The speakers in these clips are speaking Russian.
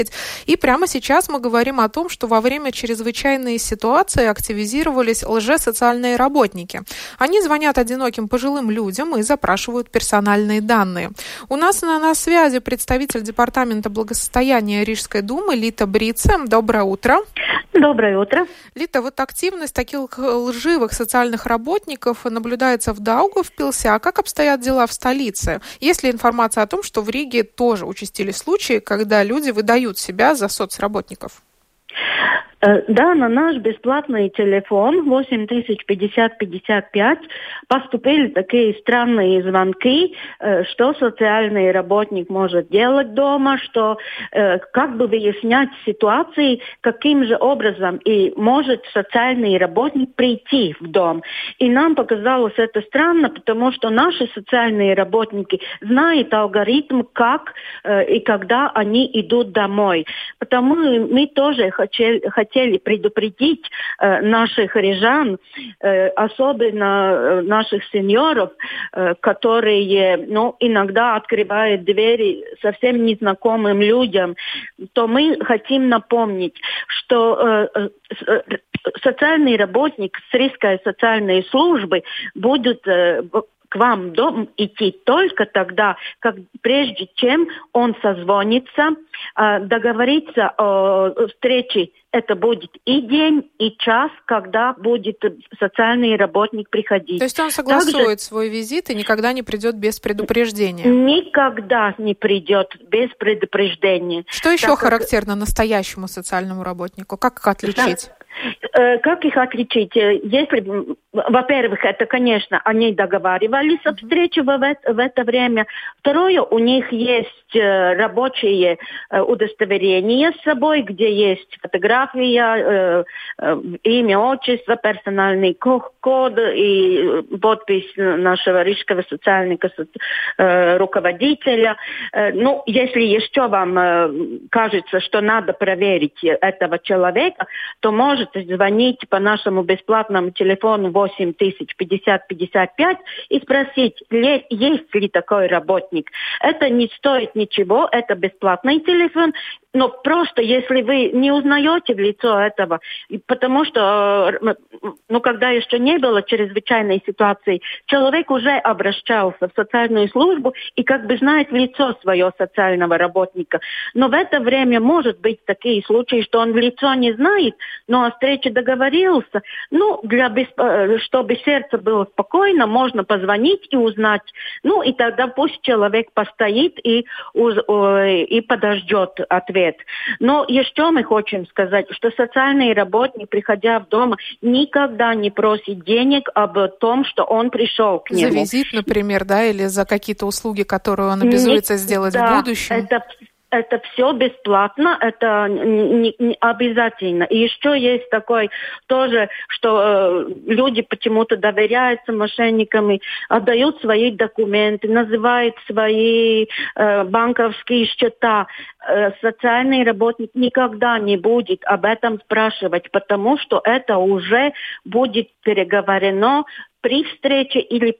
И прямо сейчас мы говорим о том, что во время чрезвычайной ситуации активизировались лжесоциальные работники. Они звонят одиноким пожилым людям и запрашивают персональные данные. У нас на связи представитель Департамента благосостояния Рижской думы Лита Брице. Доброе утро. Доброе утро. Лита, вот активность таких лживых социальных работников наблюдается в Даугавпилсе. А как обстоят дела в столице? Есть ли информация о том, что в Риге тоже участились случаи, когда люди выдают себя за соцработников? Да, на наш бесплатный телефон 8050-55 поступили такие странные звонки, что социальный работник может делать дома, что как бы выяснять ситуации, каким же образом и может социальный работник прийти в дом. И нам показалось это странно, потому что наши социальные работники знают алгоритм, как и когда они идут домой. Потому мы тоже хотели предупредить наших рижан, особенно наших сеньоров, которые иногда открывают двери совсем незнакомым людям, то мы хотим напомнить, что социальный работник с Рижской социальной службы будет к вам в дом идти только тогда, прежде чем он созвонится, договориться о встрече. Это будет и день, и час, когда будет социальный работник приходить. То есть он согласует свой визит и никогда не придет без предупреждения? Никогда не придет без предупреждения. Что еще характерно настоящему социальному работнику? Как их отличить? Как их отличить? Во-первых, это, конечно, они договаривались о встрече в это время. Второе, у них есть рабочие удостоверения с собой, где есть фотография, имя, отчество, персональный код и подпись нашего рижского социального руководителя. Если еще вам кажется, что надо проверить этого человека, то можете звонить по нашему бесплатному телефону 8050-55 и спросить, есть ли такой работник. Это не стоит ничего, это бесплатный телефон, но просто если вы не узнаете в лицо этого, потому что, когда еще не было чрезвычайной ситуации, человек уже обращался в социальную службу и знает в лицо своего социального работника. Но в это время может быть такие случаи, что он в лицо не знает, но о встрече договорился. Чтобы сердце было спокойно, можно позвонить и узнать. И тогда пусть человек постоит и подождет ответ. Но еще мы хотим сказать, что социальный работник, приходя в дом, никогда не просит денег об том, что он пришел к нему. За визит, например, или за какие-то услуги, которые он обязуется сделать в будущем? Это все бесплатно, это не обязательно. И еще есть такой тоже, что люди почему-то доверяются мошенникам и отдают свои документы, называют свои банковские счета. Социальный работник никогда не будет об этом спрашивать, потому что это уже будет переговорено при встрече или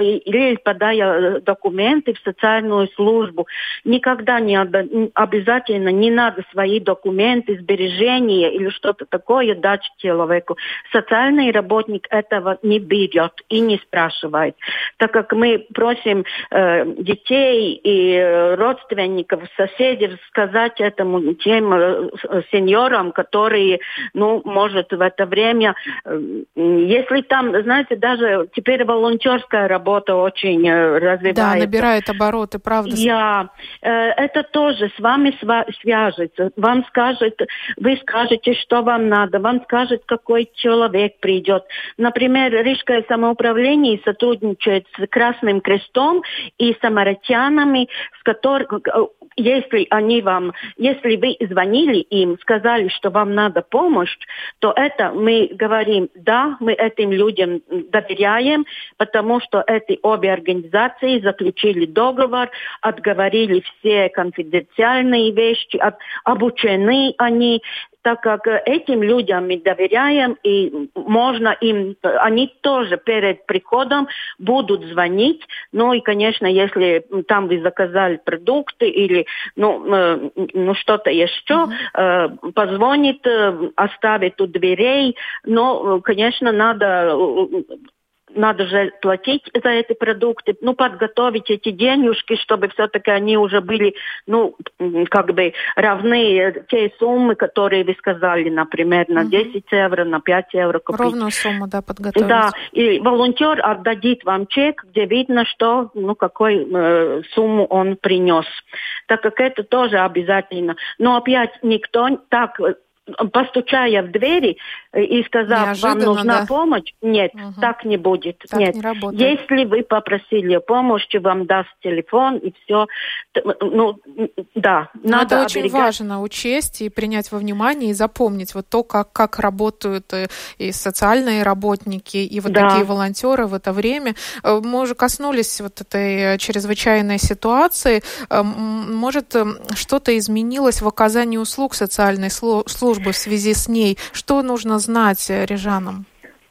подая документы в социальную службу. Никогда не обязательно не надо свои документы, сбережения или что-то такое дать человеку. Социальный работник этого не берет и не спрашивает. Так как мы просим детей и родственников, соседей сказать этому тем сеньорам, которые, может в это время, если там, знаете, даже теперь волонтерская работа очень развивается. Да, набирает обороты, правда. Это тоже с вами свяжется. Вам вы скажете, что вам надо, вам скажет, какой человек придет. Например, Рижское самоуправление сотрудничает с Красным Крестом и самаритянами, с которыми, если вы звонили им, сказали, что вам надо помощь, то это мы говорим, да, мы этим людям доверяем, потому что эти обе организации заключили договор, отговорили все конфиденциальные вещи, обучены они, так как этим людям мы доверяем, и можно им, они тоже перед приходом будут звонить. Ну и, конечно, если там вы заказали продукты или что-то еще, позвонит, оставит у дверей. Но, конечно, надо же платить за эти продукты, подготовить эти денежки, чтобы все-таки они уже были, равны те суммы, которые вы сказали, например, на 10 евро, на 5 евро купить. Ровную сумму, да, подготовить. Да, и волонтер отдадит вам чек, где видно, что, какую сумму он принес. Так как это тоже обязательно. Но опять никто так, постучая в двери и сказав, вам нужна помощь, нет, так не будет. Так нет. Не работает. Если вы попросили помощи, вам даст телефон и все. Надо это очень важно учесть и принять во внимание и запомнить вот то, как работают и социальные работники, и вот такие волонтеры в это время. Мы уже коснулись вот этой чрезвычайной ситуации. Может, что-то изменилось в оказании услуг социальной службы в связи с ней? Что нужно знать рижанам?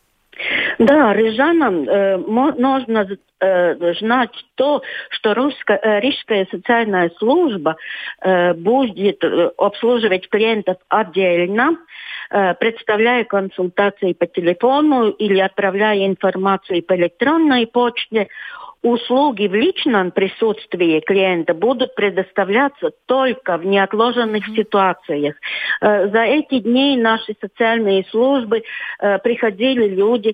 Да, рижанам нужно знать то, что Рижская социальная служба будет обслуживать клиентов отдельно, представляя консультации по телефону или отправляя информацию по электронной почте. Услуги в личном присутствии клиента будут предоставляться только в неотложенных ситуациях. За эти дни наши социальные службы приходили люди,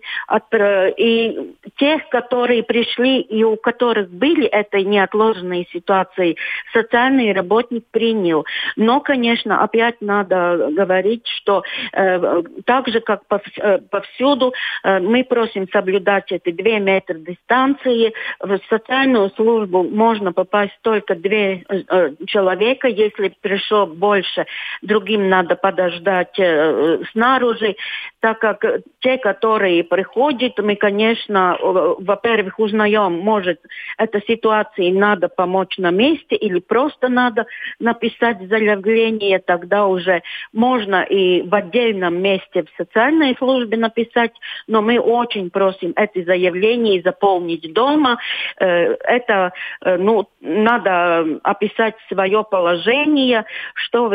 и тех, которые пришли и у которых были этой неотложенные ситуации, социальный работник принял. Но, конечно, опять надо говорить, что так же, как повсюду, мы просим соблюдать эти 2 метра дистанции. В социальную службу можно попасть только 2 человека. Если пришло больше, другим надо подождать снаружи. Так как те, которые приходят, мы, конечно, во-первых, узнаем, может, этой ситуации надо помочь на месте или просто надо написать заявление. Тогда уже можно и в отдельном месте в социальной службе написать. Но мы очень просим эти заявления заполнить дома. Это, надо описать свое положение, что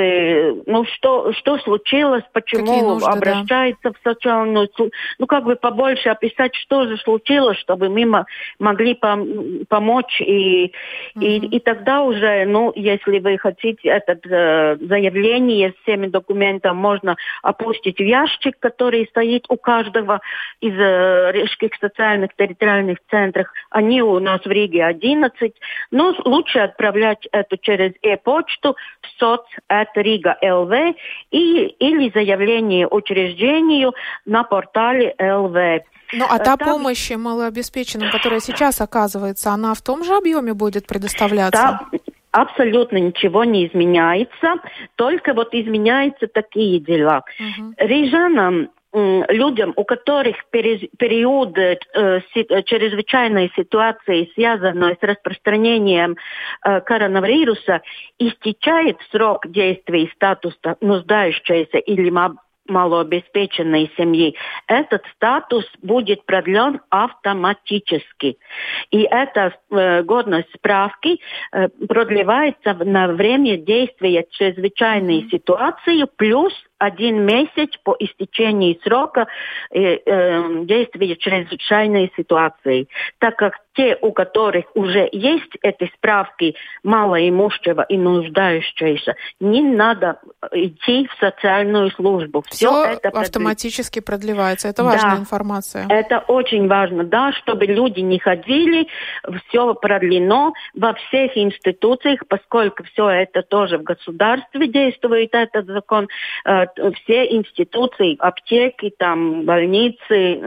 случилось, почему обращается в социальную службу. Побольше описать, что же случилось, чтобы мы могли помочь. И тогда уже, если вы хотите это заявление с всеми документами, можно опустить в ящик, который стоит у каждого из рижских социальных территориальных центров. Они у нас в Риге 11, но лучше отправлять это через e-почту в soc@riga.lv или заявление учреждению на портале ЛВ. Та помощь малообеспеченным, которая сейчас оказывается, она в том же объеме будет предоставляться? Да, абсолютно ничего не изменяется, только изменяются такие дела. Рижанам, людям, у которых период чрезвычайной ситуации, связанной с распространением коронавируса, истечает срок действия статуса нуждающейся или малообеспеченной семьи, этот статус будет продлен автоматически. И эта годность справки продлевается на время действия чрезвычайной ситуации плюс 1 месяц по истечении срока действия чрезвычайной ситуации. Так как те, у которых уже есть эти справки малоимущего и нуждающегося, не надо идти в социальную службу. Все это автоматически продлевается. Это важная информация. Это очень важно, чтобы люди не ходили. Все продлено во всех институциях, поскольку все это тоже в государстве действует, этот закон. Все институции, аптеки, больницы,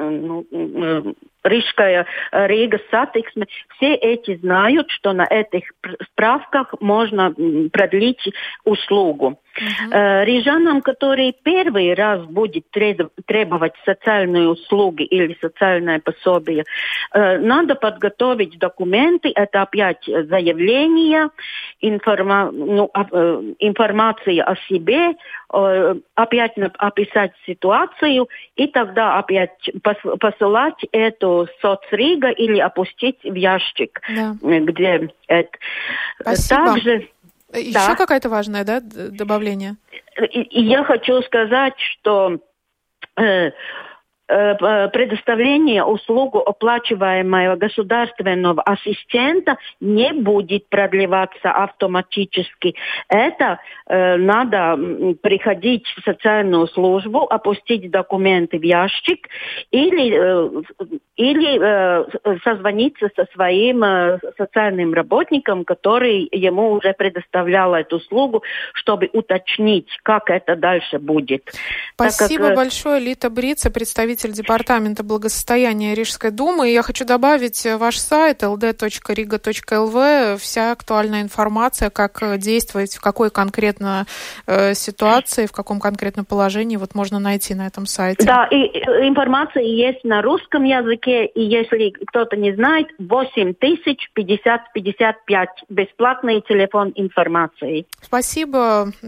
Рига сатиксме, все эти знают, что на этих справках можно продлить услугу. Рижанам, которые первый раз будут требовать социальные услуги или социальное пособие, надо подготовить документы. Это опять заявление, информация о себе, опять описать ситуацию и тогда опять посылать эту соцрига или опустить в ящик, где это. Спасибо. Также, еще какое-то важное, добавление? Я хочу сказать, что предоставление услугу оплачиваемого государственного ассистента не будет продлеваться автоматически. Это надо приходить в социальную службу, опустить документы в ящик или созвониться со своим социальным работником, который ему уже предоставлял эту услугу, чтобы уточнить, как это дальше будет. Спасибо большое, Лита Брица, представитель Департамента благосостояния Рижской думы. И я хочу добавить ваш сайт ld.riga.lv, вся актуальная информация, как действовать, в какой конкретно ситуации, в каком конкретном положении, можно найти на этом сайте. Да, и информация есть на русском языке, и если кто-то не знает, 8050 55, бесплатный телефон информации. Спасибо.